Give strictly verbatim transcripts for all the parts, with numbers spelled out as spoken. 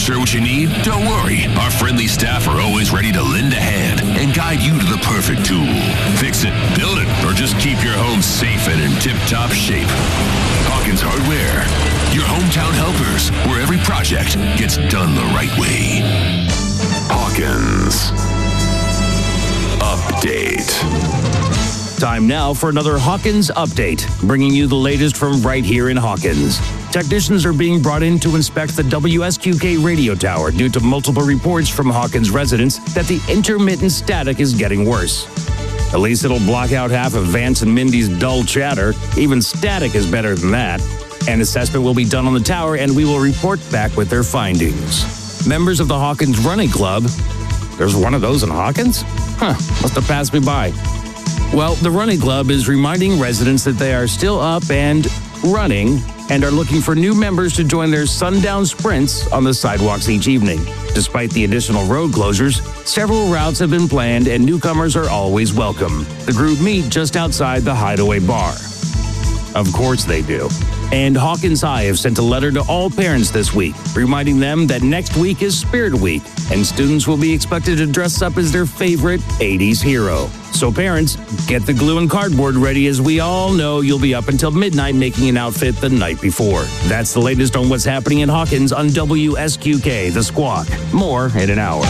sure what you need? Don't worry. Our friendly staff are always ready to lend a hand and guide you to the perfect tool. Fix it, build it, or just keep your home safe and in tip-top shape. Hawkins Hardware, your hometown helpers, where every project gets done the right way. Hawkins Update. Time now for another Hawkins Update, bringing you the latest from right here in Hawkins. Technicians are being brought in to inspect the W S Q K radio tower due to multiple reports from Hawkins residents that the intermittent static is getting worse. At least it'll block out half of Vance and Mindy's dull chatter. Even static is better than that. An assessment will be done on the tower, and we will report back with their findings. Members of the Hawkins Running Club. There's one of those in Hawkins? Huh, must have passed me by. Well, the Running Club is reminding residents that they are still up and running and are looking for new members to join their sundown sprints on the sidewalks each evening. Despite the additional road closures, several routes have been planned and newcomers are always welcome. The group meet just outside the Hideaway Bar. Of course they do. And Hawkins High have sent a letter to all parents this week, reminding them that next week is Spirit Week, and students will be expected to dress up as their favorite eighties hero. So parents, get the glue and cardboard ready, as we all know you'll be up until midnight making an outfit the night before. That's the latest on what's happening in Hawkins on W S Q K, The Squawk. More in an hour.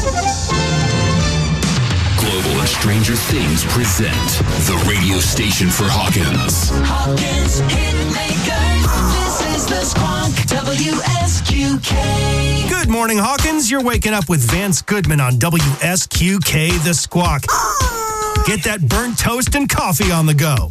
Global and Stranger Things present the radio station for Hawkins. Hawkins Hitmakers. This is The Squawk, W S Q K. Good morning, Hawkins. You're waking up with Vance Goodman on W S Q K, The Squawk. Get that burnt toast and coffee on the go.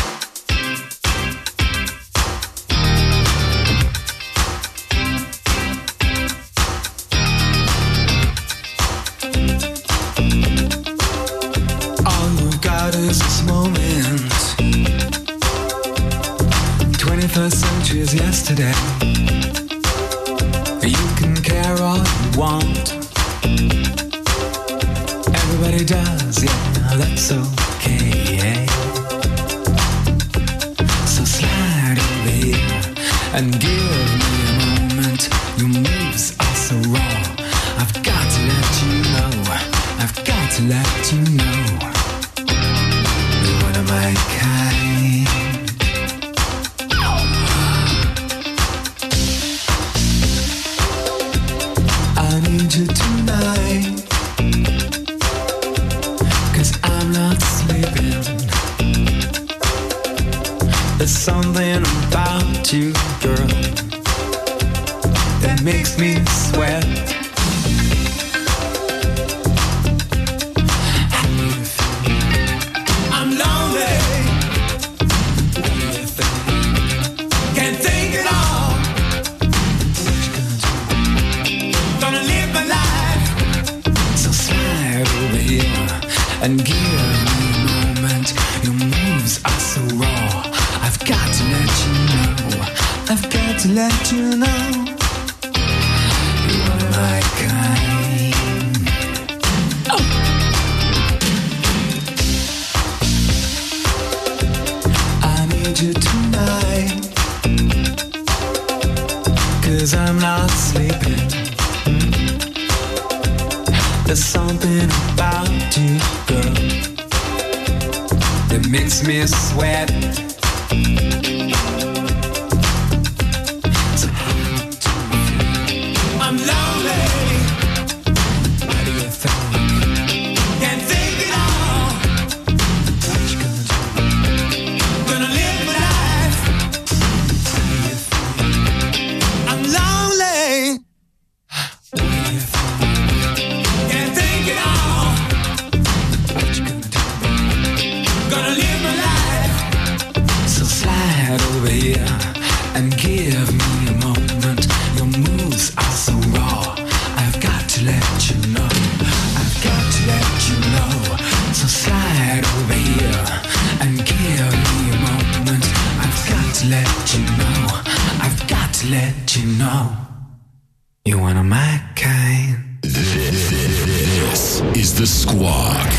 Is this moment. twenty-first century is yesterday. You can care all you want. Everybody does, yeah, that's okay. So slide over here and give me a moment. Your moves are so raw. I've got to let you know. I've got to let you know. My kind. I need you tonight, 'cause I'm not sleeping. There's something about you, girl, that makes me sweat. And give me a moment. Your moves are so raw. I've got to let you know. I've got to let you know. You are my kind. Oh. I need you tonight, 'cause I'm not sleeping. There's something about you, girl, that makes me sweat. So I'm lonely. What do you think? Can't think it all. What you gonna do? Gonna live my life. What do you think? I'm lonely. What do you think? Over here and give me a moment. Your moves are so raw. I've got to let you know. I've got to let you know. So slide over here and give me a moment. I've got to let you know. I've got to let you know. You're one of my kind. This is The Squawk.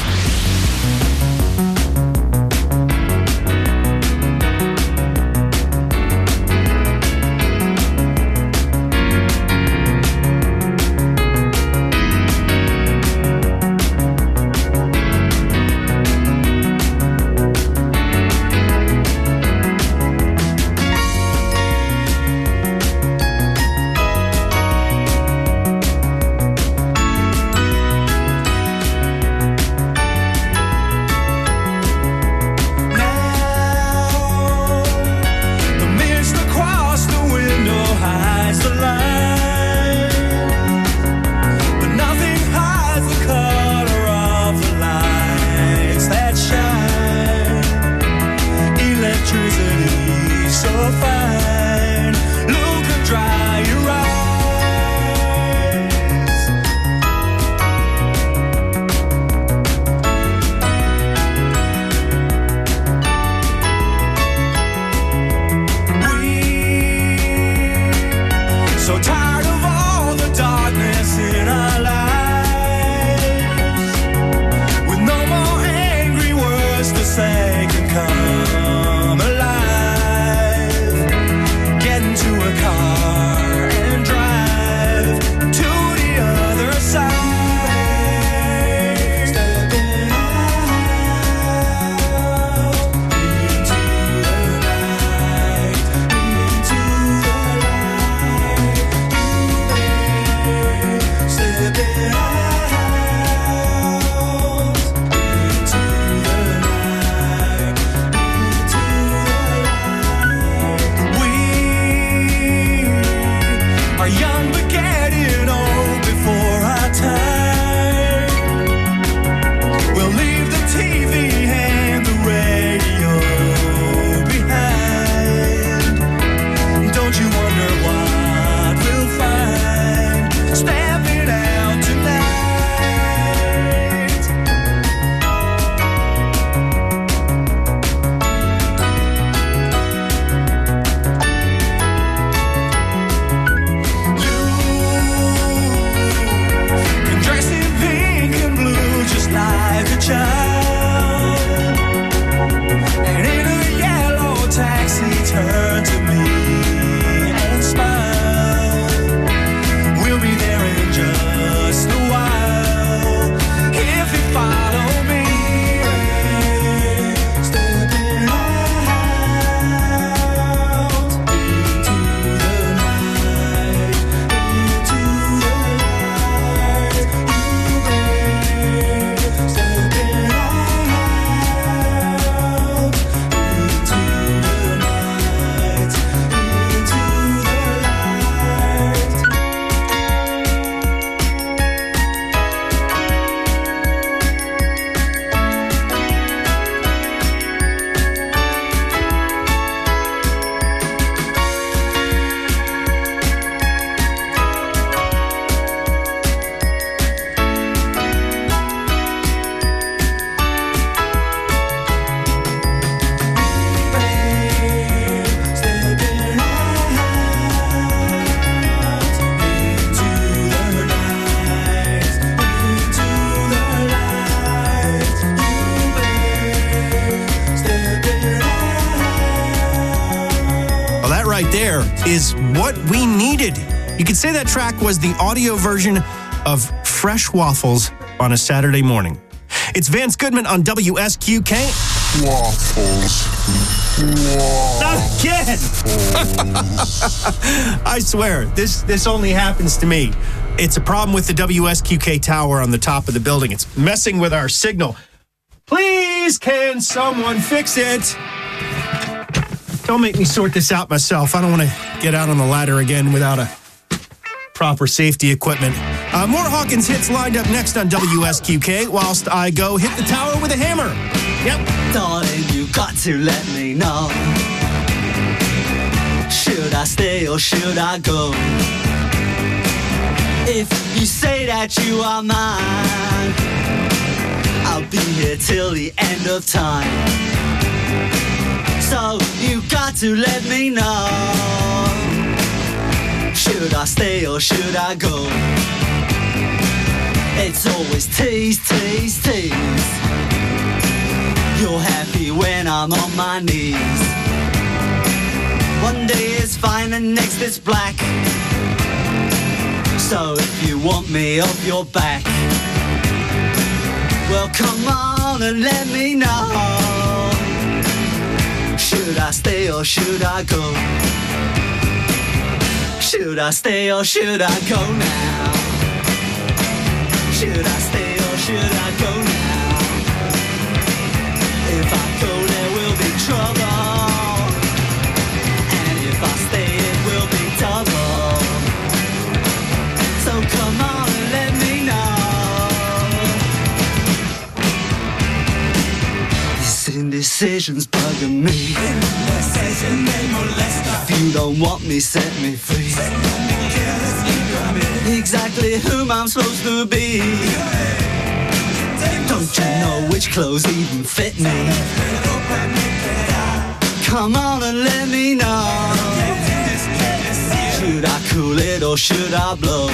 there is what we needed. You could say that track was the audio version of Fresh Waffles on a Saturday morning. It's Vance Goodman on W S Q K. Waffles. Not again! I swear, this, this only happens to me. It's a problem with the W S Q K tower on the top of the building. It's messing with our signal. Please, can someone fix it? Don't make me sort this out myself. I don't want to get out on the ladder again without a proper safety equipment. Uh, more Hawkins hits lined up next on W S Q K whilst I go hit the tower with a hammer. Yep. Darling, you got to let me know. Should I stay or should I go? If you say that you are mine, I'll be here till the end of time. So you got to let me know. Should I stay or should I go? It's always tease, tease, tease. You're happy when I'm on my knees. One day is fine and next is black. So if you want me off your back, well come on and let me know. Should I stay or should I go? Should I stay or should I go now? Should I stay or should I go now? If I go there will be trouble, and if I stay it will be double. So come on and let me know. This indecision's bugging me. If you don't want me, set me free. Exactly whom I'm supposed to be. Don't you know which clothes even fit me? Come on and let me know. Should I cool it or should I blow?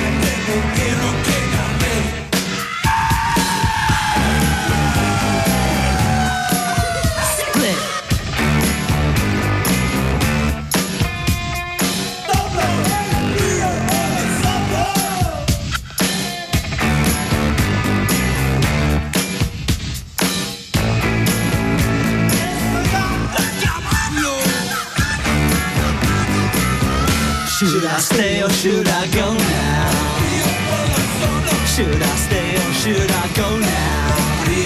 Should I stay or should I go now? Should I stay or should I go now?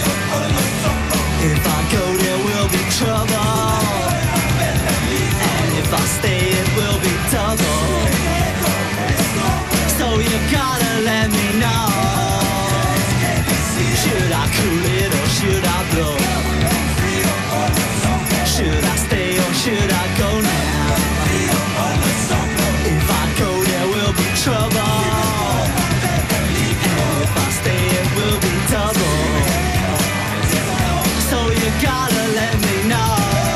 If I go there will be trouble, and if I stay it will be double. So you gotta let me know. Should I cool it or should I blow? Should I stay or should I go now? Trouble, and if I stay it will be double. So you gotta let me know.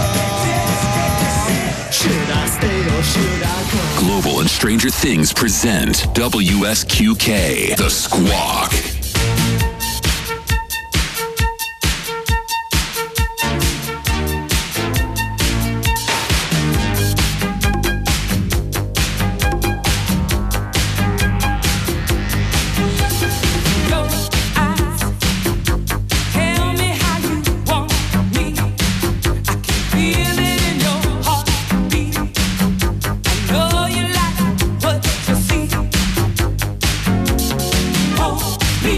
Should I stay or should I go? Global and Stranger Things present W S Q K, The Squawk. Me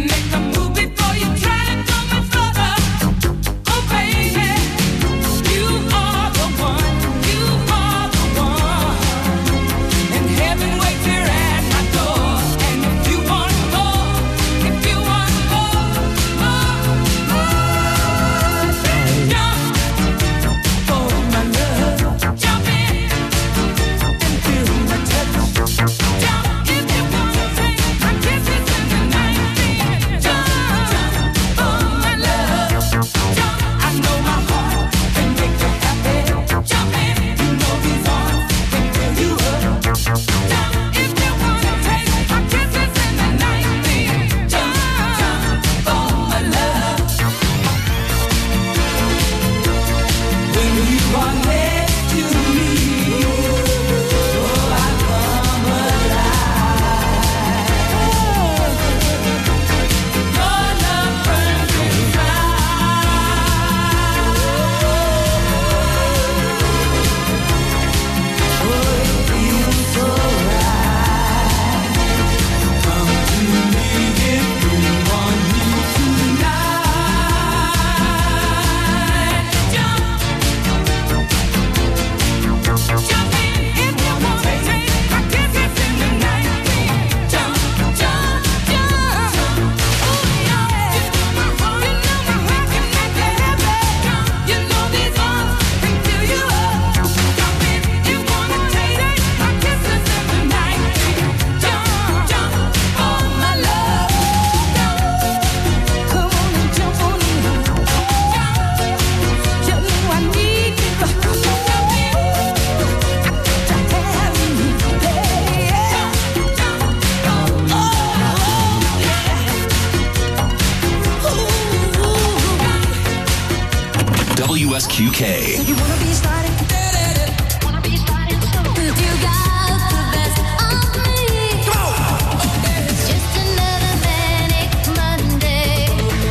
W S Q K. So you wanna be starting? Wanna be starting soon? You got the best of me. Come on. It's just another manic Monday.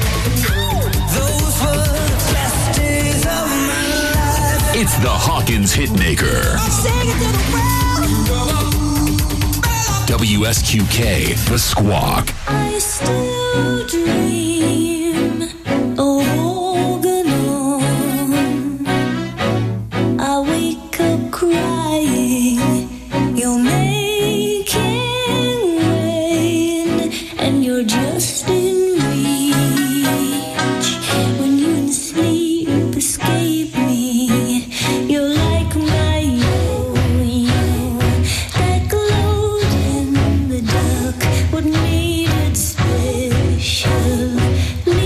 Those were the best days of my life. It's the Hawkins Hitmaker. I'm singing to the world. W S Q K, The Squawk. I still dream of Organon. I wake up crying. You're making rain, and you're just in reach. When you in sleep escape me, you're like my yo-yo that glowed in the dark. What made it special?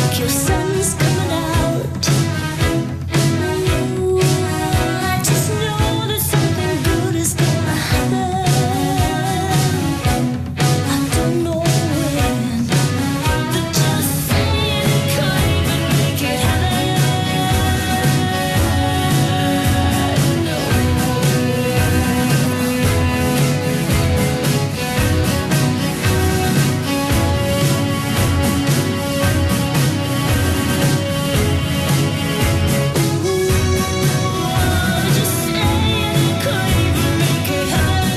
Your sun's coming out. Ooh, I just know that something good is gonna happen. I don't know when, but just saying it can't even make it happen. Just saying it can't even make it happen.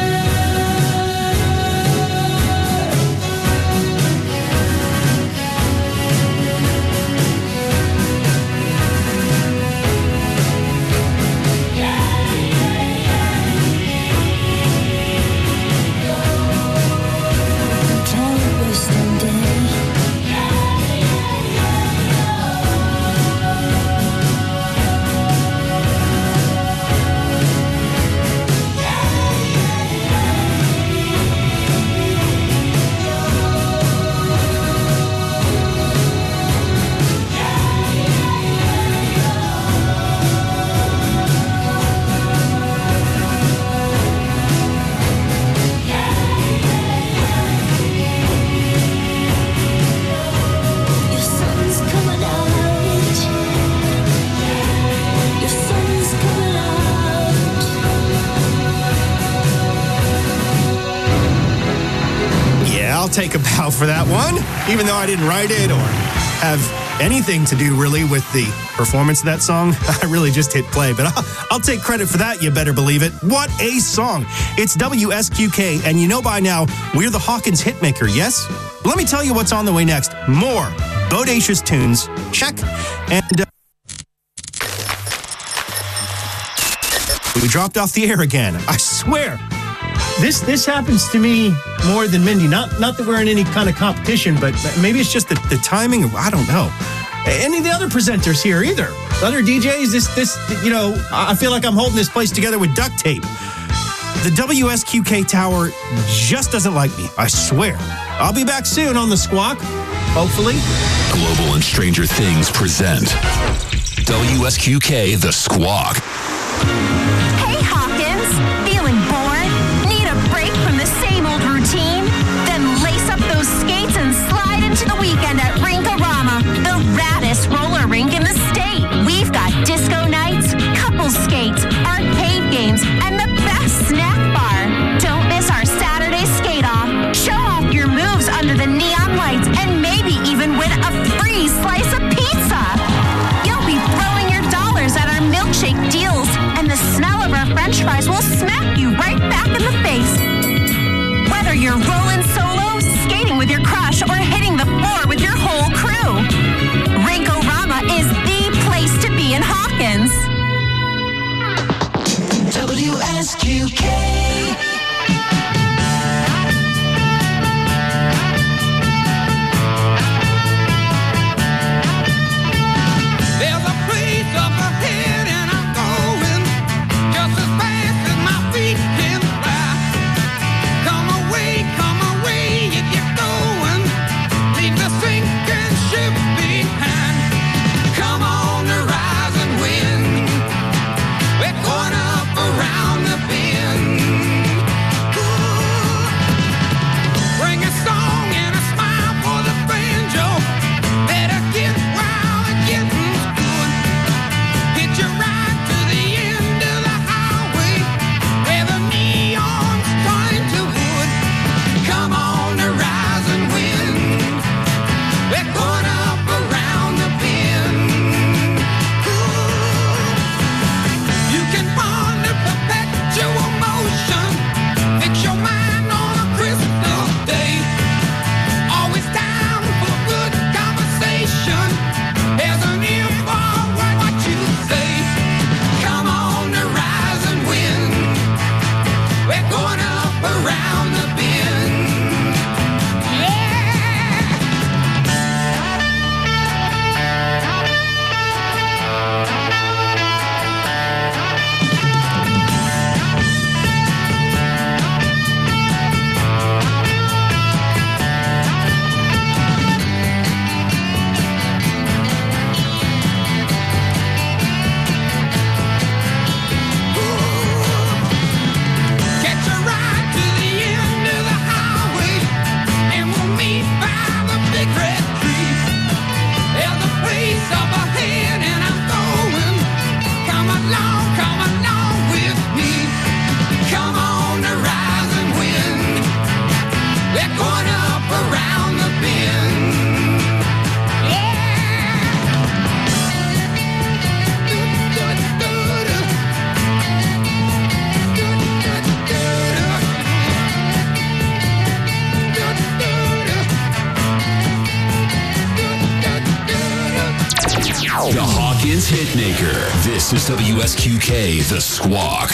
Can't waste a day. Your sun's coming out. Your sun's coming out. Yeah, I'll take a bow for that one, even though I didn't write it or have anything to do really with the performance of that song. I really just hit play, but I'll, I'll take credit for that, you better believe it. What a song. It's W S Q K, and you know by now, we're the Hawkins hitmaker, yes? Let me tell you what's on the way next. More bodacious tunes, check, and... Uh, we dropped off the air again, I swear. This this happens to me more than Mindy. Not not that we're in any kind of competition, but maybe it's just the, the timing. I don't know. Any of the other presenters here either. Other D Js, this, this, you know, I feel like I'm holding this place together with duct tape. The W S Q K Tower just doesn't like me, I swear. I'll be back soon on the Squawk, hopefully. Global and Stranger Things present W S Q K The Squawk. Hey Hawkins, feeling bored? Need a break from the same old routine? Then lace up those skates and slide into the weekend at Rink-A-Rama, the raddest roller rink in the state. We've got disco nights, couples skates, arcade games, and the best snack bar. Don't miss our Saturday skate off. Show off your moves under the neon lights and maybe even win a free slice of pizza. You'll be throwing your dollars at our milkshake deals and the snack The Hawkins Hitmaker. This is W S Q K, The Squawk.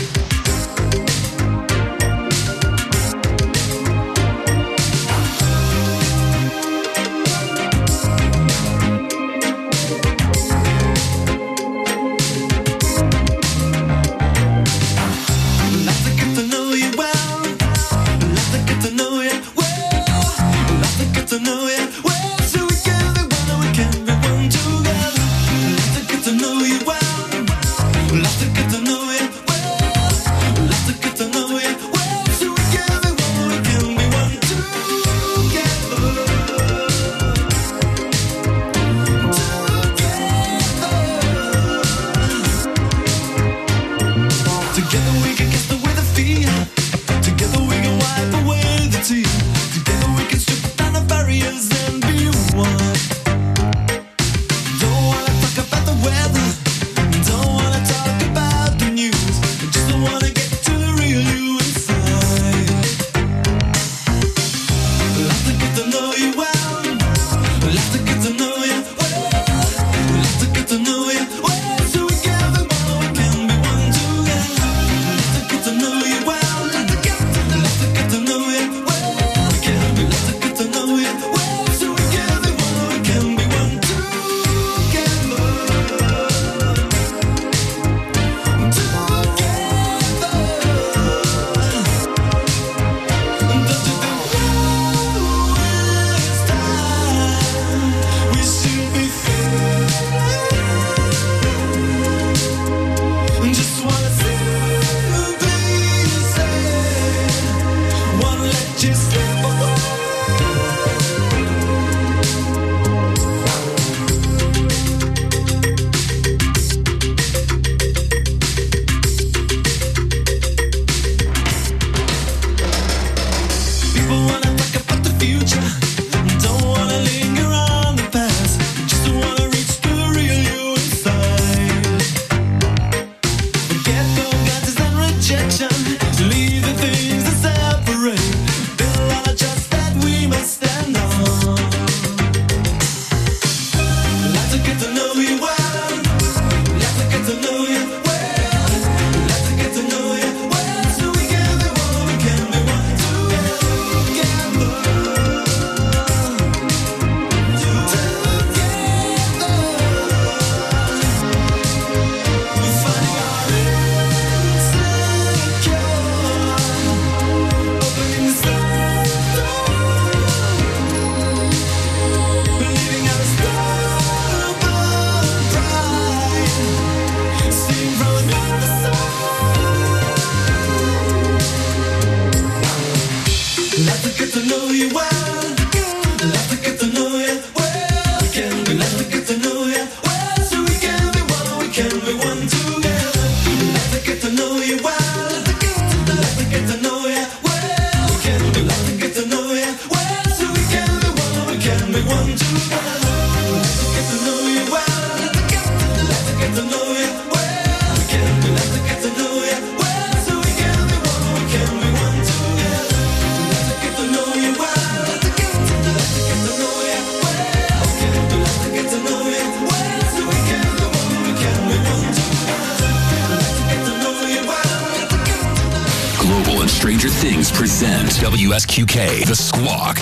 W S Q K, The Squawk.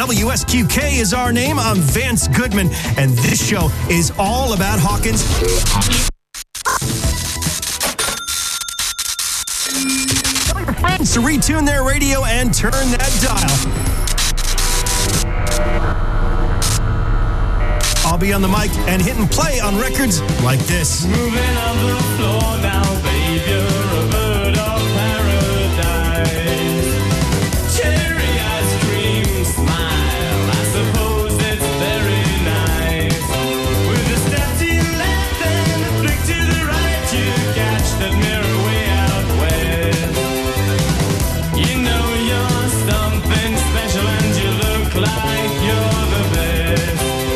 W S Q K is our name. I'm Vance Goodman, and this show is all about Hawkins. Tell your friends to retune their radio and turn that dial. I'll be on the mic and hitting play on records like this. Moving on the floor now, babe, you're a bird of paradise. Cherry ice cream smile, I suppose it's very nice. With a step to your left and a flick to the right, you catch that mirror way out west. You know you're something special and you look like you're the best.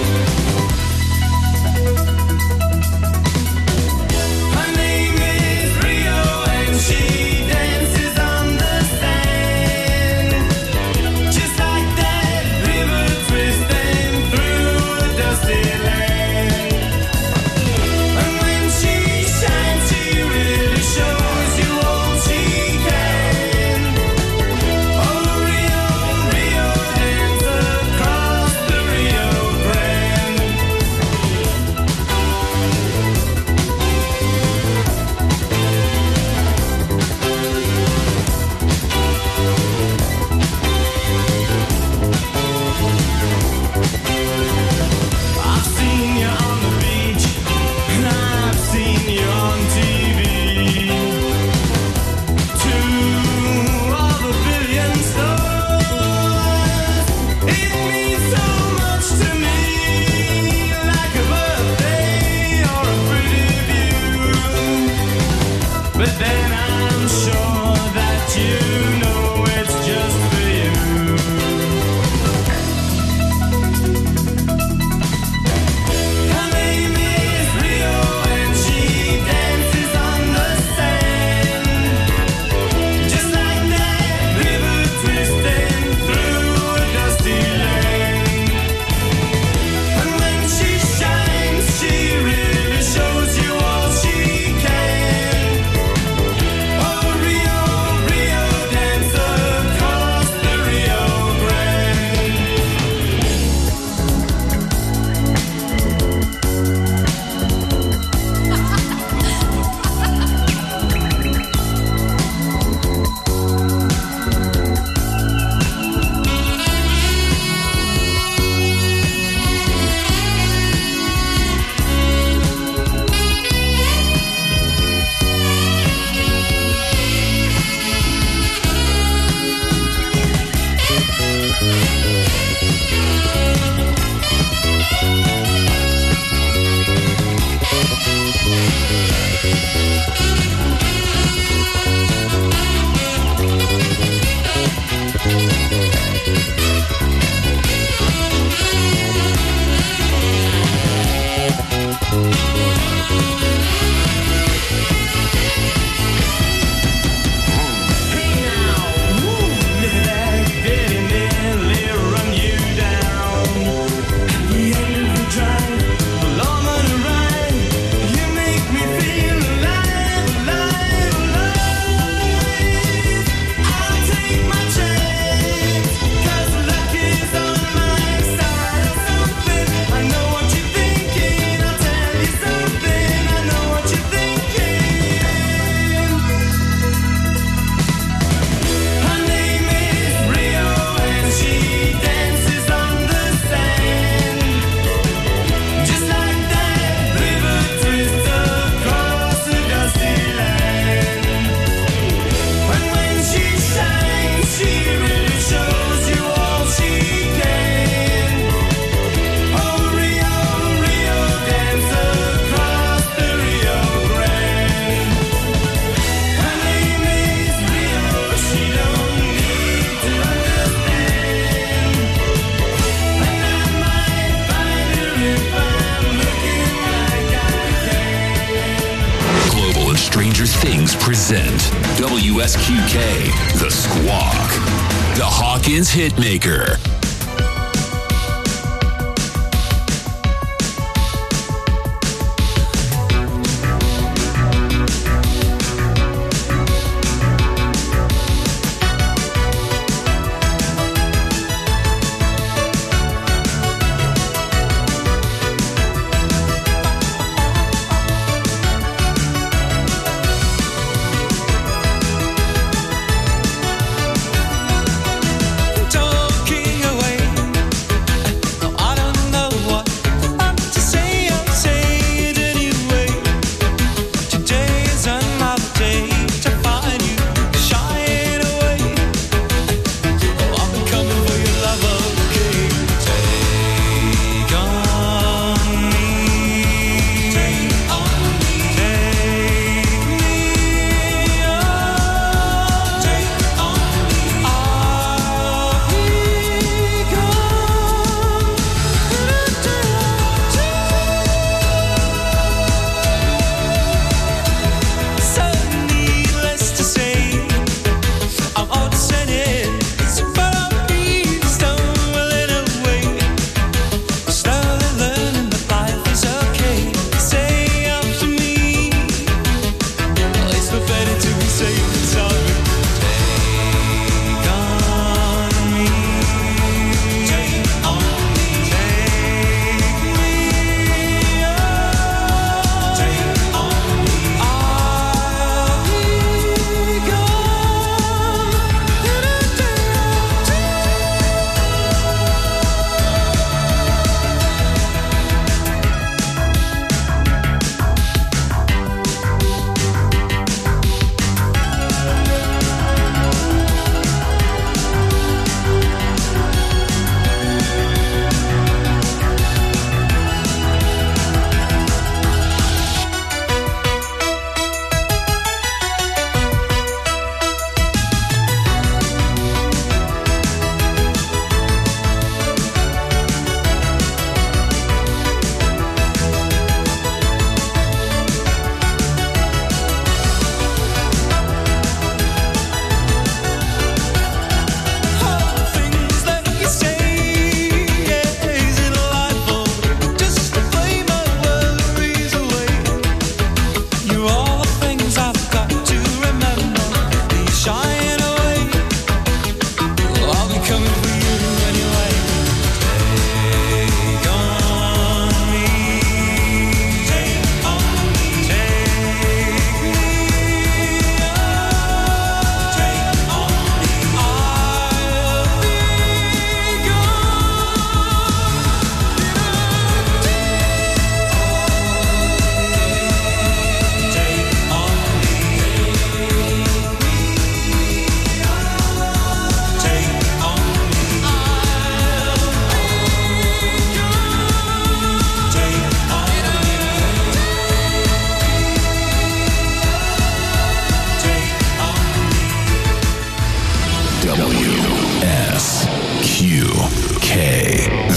Present W S Q K, The Squawk, the Hawkins Hitmaker.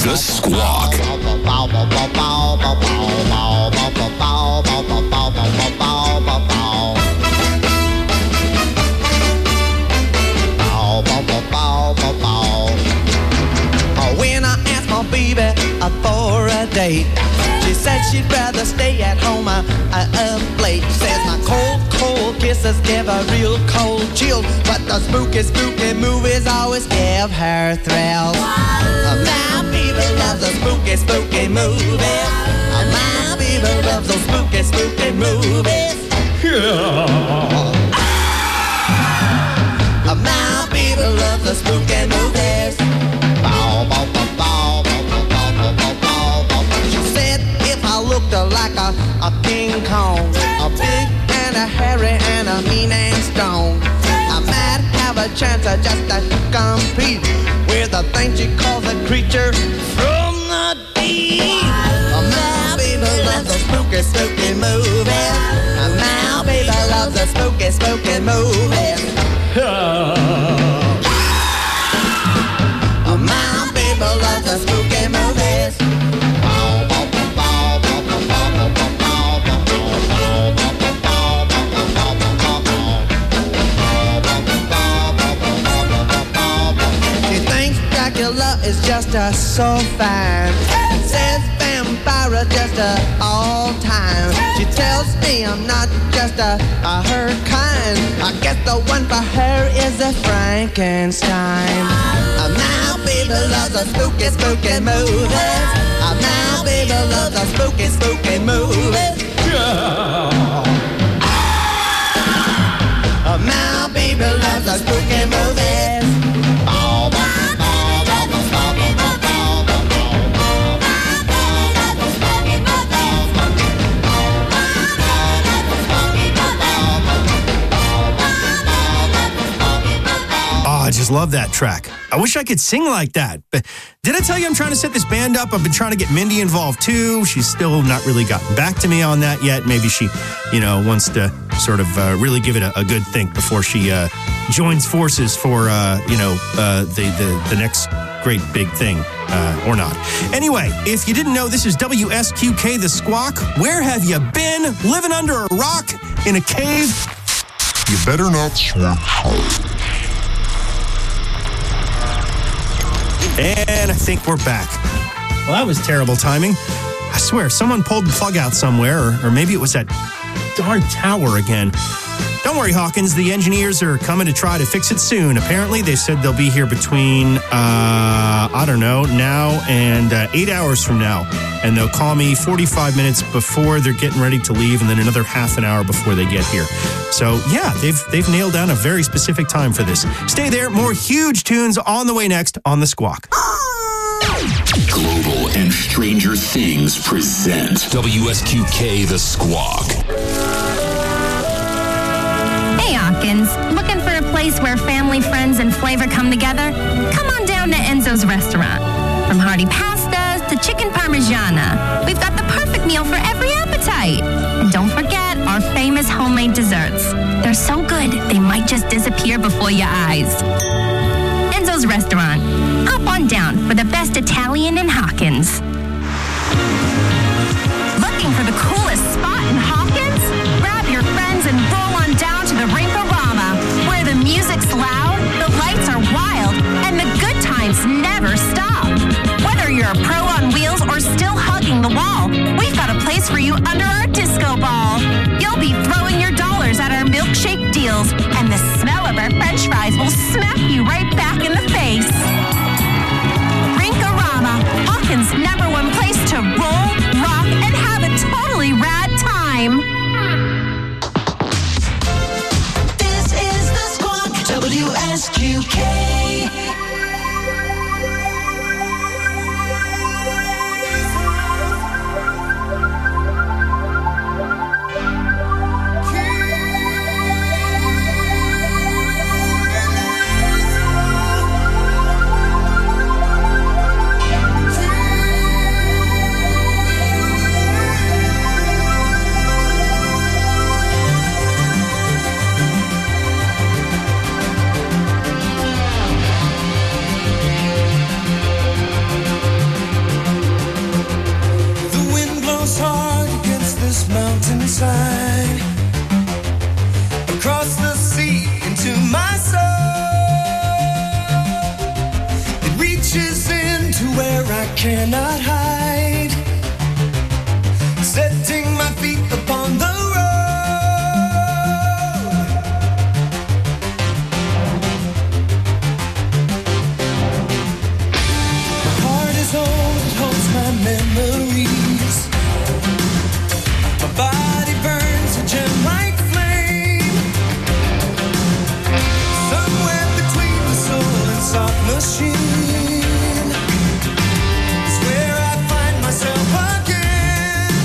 The Squawk. When I asked my baby uh, for a date, she said she'd rather stay at home uh, uh, up late. Says my cold, cold kisses give her real cold chills, but the spooky, spooky movies always give her thrills. Uh, my baby loves the spooky, spooky movies. Uh, my baby loves those spooky, spooky movies. Uh, my baby loves the spooky movies. She said if I looked like a, a King Kong, a big and a hairy and a mean and strong, I might have a chance of just to compete with the thing she calls a creature from the deep. Oh, my baby loves the spooky, spooky movies. Oh, my baby loves the spooky, spooky movies. Oh, my baby loves the spooky movies. She thinks Dracula is just a so fine. Says vampire are just a all time. She tells me I'm not just a, a her kind. I guess the one for her is a Frankenstein. Uh, my baby loves the spooky, spooky movies. Uh, my baby loves the spooky, spooky movies. Uh, my baby loves the spooky movies. I just love that track. I wish I could sing like that. But did I tell you I'm trying to set this band up? I've been trying to get Mindy involved too. She's still not really gotten back to me on that yet. Maybe she, you know, wants to sort of uh, really give it a, a good think before she uh, joins forces for, uh, you know, uh, the, the, the next great big thing, uh, or not. Anyway, if you didn't know, this is W S Q K The Squawk. Where have you been? Living under a rock? In a cave? You better not swim. And I think we're back. Well, that was terrible timing. I swear, someone pulled the plug out somewhere, or, or maybe it was that darn tower again. Don't worry, Hawkins. The engineers are coming to try to fix it soon. Apparently, they said they'll be here between, uh, I don't know, now and uh, eight hours from now. And they'll call me forty-five minutes before they're getting ready to leave, and then another half an hour before they get here. So, yeah, they've they've nailed down a very specific time for this. Stay there. More huge tunes on the way next on The Squawk. Global and Stranger Things present W S Q K The Squawk. Hey, Hawkins. Looking for a place where family, friends, and flavor come together? Come on down to Enzo's Restaurant. From hearty pastas to chicken parmigiana, we've got the perfect meal for every appetite. And don't forget our famous homemade desserts. They're so good, they might just disappear before your eyes. Enzo's Restaurant. Hop on down for the best Italian in Hawkins. Looking for the coolest spot in Hawkins? Grab your friends and roll on down to the Rinkorama, where the music's loud, the lights are wild, and the good times never stop. Whether you're a pro on wheels or still hugging the wall, we've got a place for you under our disco ball. You'll be throwing your dollars at our milkshake deals, and the smell of our french fries will smack you right back in the face. Rinkorama, Hawkins' number one place to roll, rock, and have a totally rad time. cannot hide. Setting my feet upon the road. My heart is old, it holds my memories. My body burns a gem like flame. Somewhere between the soul and soft machine is where I find myself again.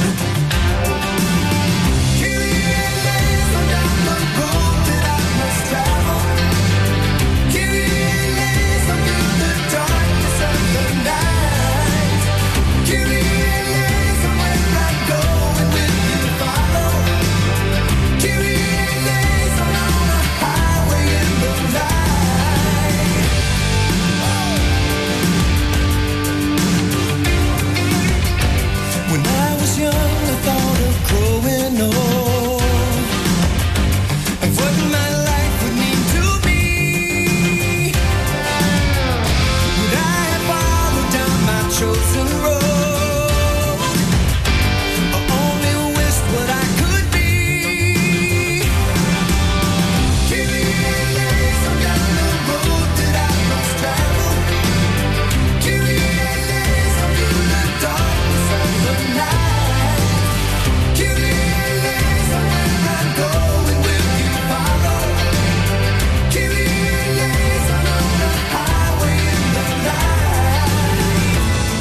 Kyrie eleison down the road that I must travel. Kyrie eleison through the darkness of the night. Kyrie eleison where I go and will you follow? Kyrie eleison on a highway in the night. When I was young, I thought of growing old and what my life would need to be. Would I have followed down my chosen road, or only wished what I could be? Kyrie eleison down the road that I must travel. Kyrie eleison through the darkness of the night. Kyrie eleison where I go and will you follow? Kyrie eleison on the highway in the night.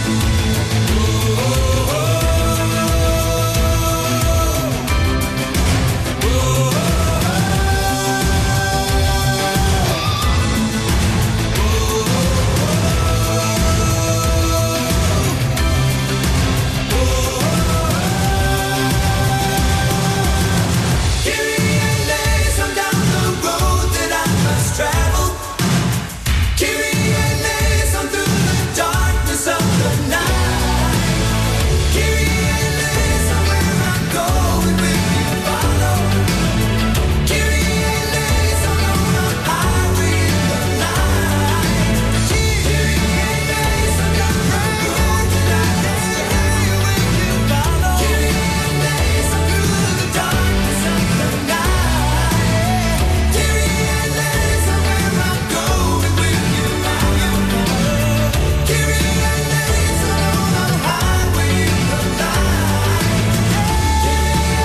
Kyrie eleison down the road that I must travel. Kyrie eleison through the darkness of the night. Kyrie eleison where I go and will you follow? Kyrie eleison on the highway in the night. Kyrie eleison down the road that I must travel. Will you follow? Kyrie eleison through the darkness of the night. Kyrie eleison where I go and will you follow? Kyrie eleison on the highway in the night.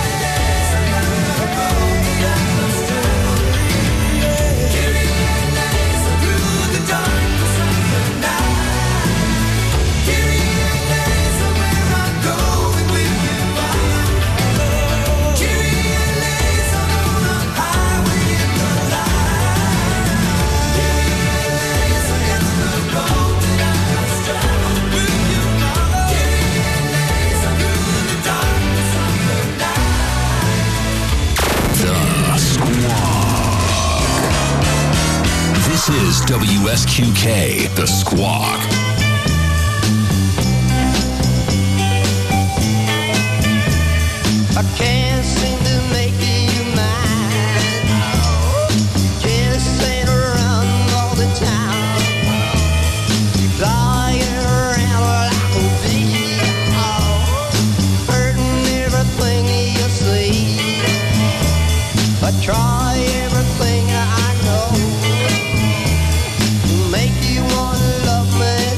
Kyrie eleison through the darkness of the night. Kyrie eleison where I go and will you follow? Kyrie eleison on the highway in the night. Kyrie eleison down the road that I must travel. Will you follow? Kyrie eleison through the darkness of the night. The Squawk. This is W S Q K, The Squawk. I can't seem to make you mine. Chasing around all the time. Flying around like a bee. Hurting everything you see. I try everything I know to make you wanna love me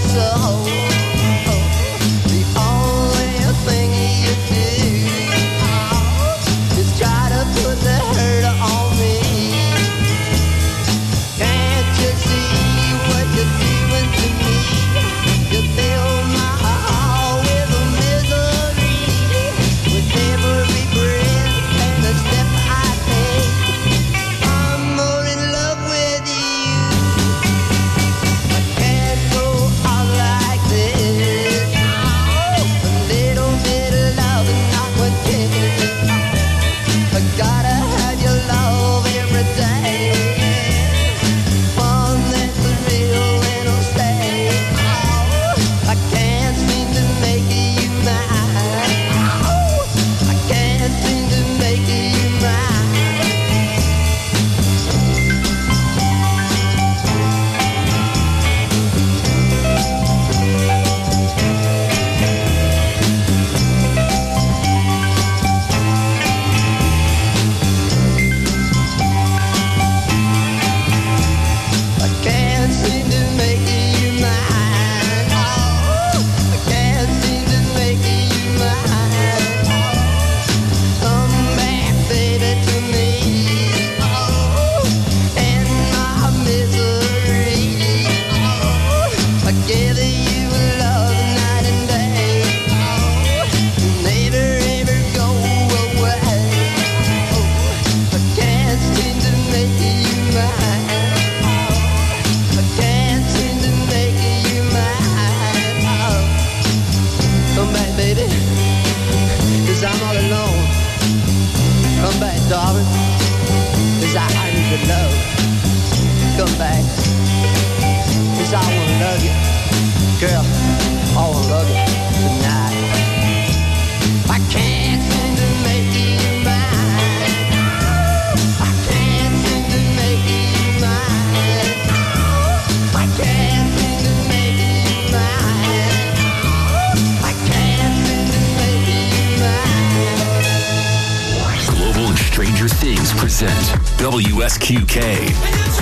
darling, 'cause I, I need your love. Come back, 'cause I wanna love you. Girl, I wanna love you tonight. I can't seem to make you mine. I can't seem to make you mine. I can't seem to make you mine. I can't seem to make you mine. Global and Stranger Things present W S Q K.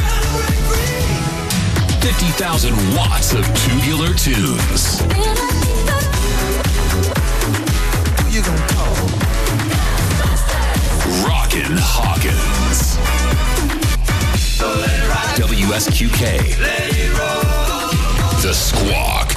fifty thousand watts of tubular tunes. Who you gonna call? Rockin' Hawkins. W S Q K. The Squawk.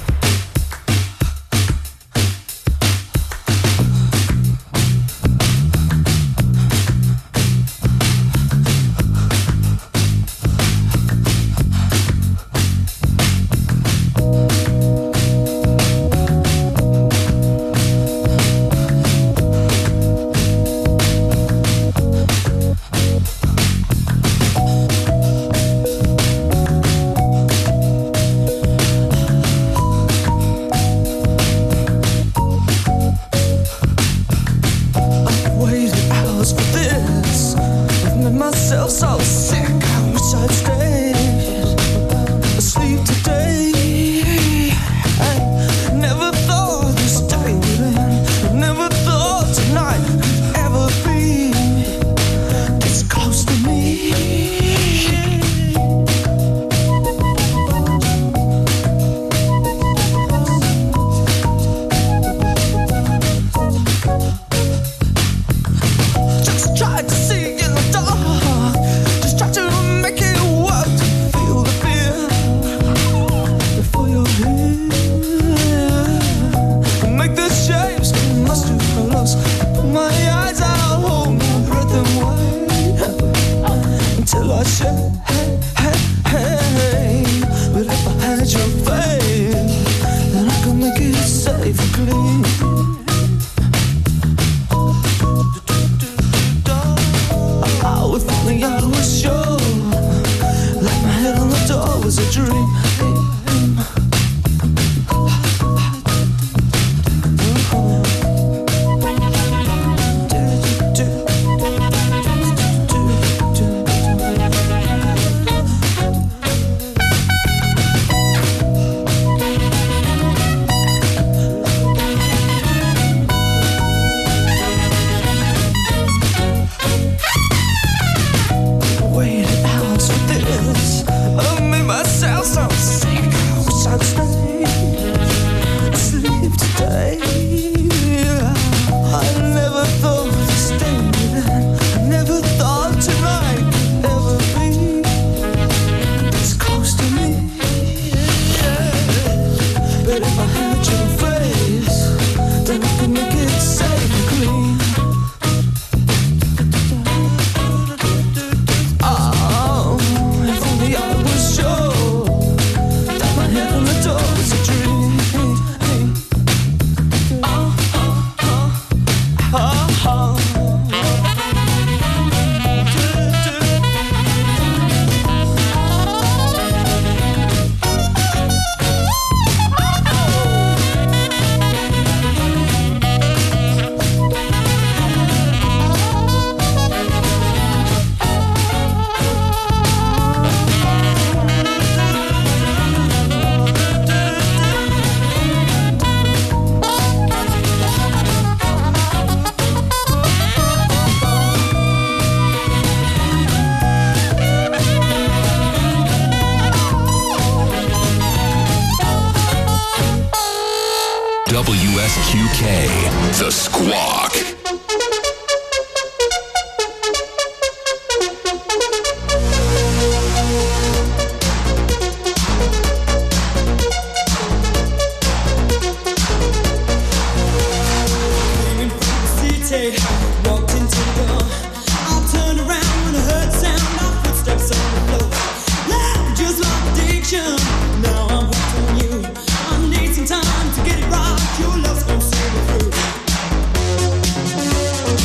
W S Q K, The Squawk. Walked into the door. I turned around when I heard the sound of footsteps on the floor. Loud, just like addiction. Now I'm hooked on you. I need some time to get it right. Your love's gonna see me through.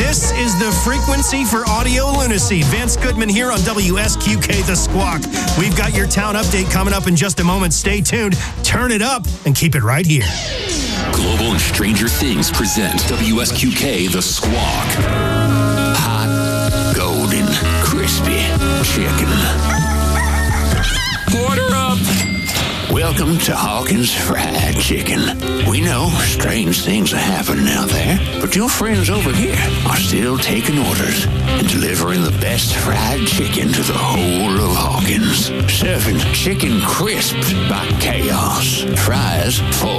This is the frequency for audio lunacy. Vince Goodman here on W S Q K The Squawk. We've got your town update coming up in just a moment. Stay tuned, turn it up, and keep it right here. Global and Stranger Things present W S Q K The Squawk. Hot, golden, crispy chicken. Order up! Welcome to Hawkins Fried Chicken. We know strange things are happening out there, but your friends over here are still taking orders and delivering the best fried chicken to the whole of Hawkins. Serving chicken crisp by chaos. Fries full